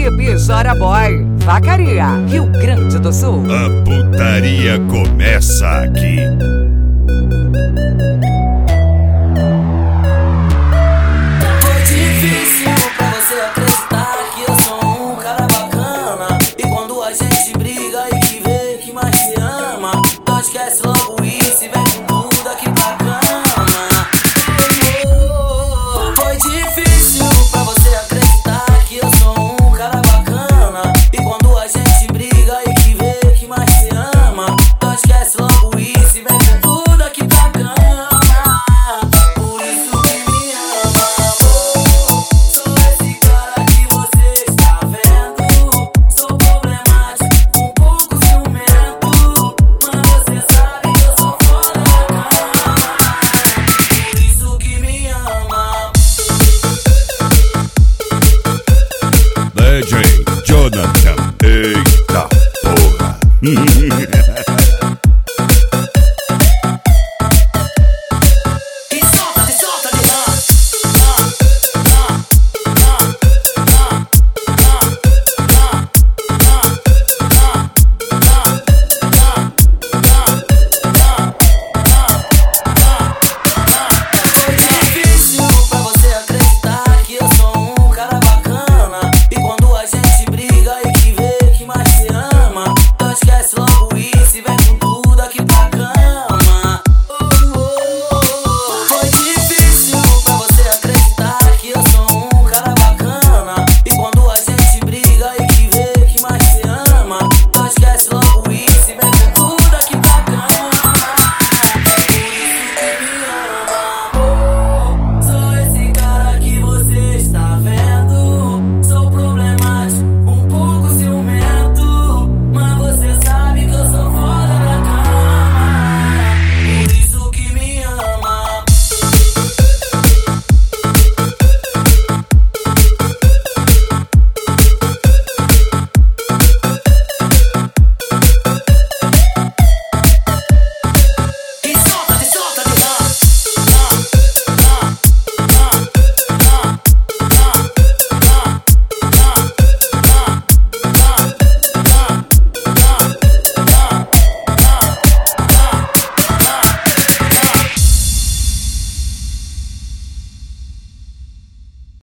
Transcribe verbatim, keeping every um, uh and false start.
Bebê Chora Boy, Vacaria, Rio Grande do Sul. A putaria começa aqui. Foi difícil pra você acreditar que eu sou um cara bacana. E quando a gente briga e que vê que mais se ama, não esquece logo isso e vem com tudo aqui pra cama. Oh, foi difícil pra você acreditar que eu sou um cara bacana. E quando a gente briga e que vê que mais se ama, não esquece logo isso e vem com tudo aqui pra cama. Por isso que me ama, amor. Sou esse cara que você está vendo. Sou problemático, um pouco ciumento, mas você sabe que eu sou foda da cama. Por isso que me ama. D J Jonathan, eita porra.